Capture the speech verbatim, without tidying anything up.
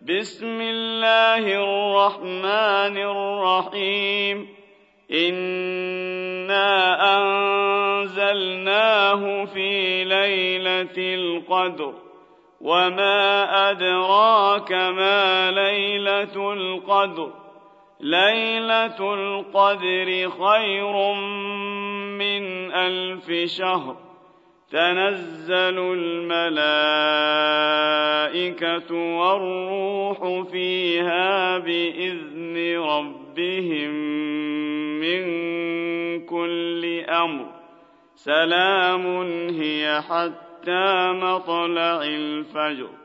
بسم الله الرحمن الرحيم إنا أنزلناه في ليلة القدر وما أدراك ما ليلة القدر ليلة القدر خير من ألف شهر تنزل الملائكة والروح فيها بإذن ربهم من كل أمر سلام هي حتى مطلع الفجر.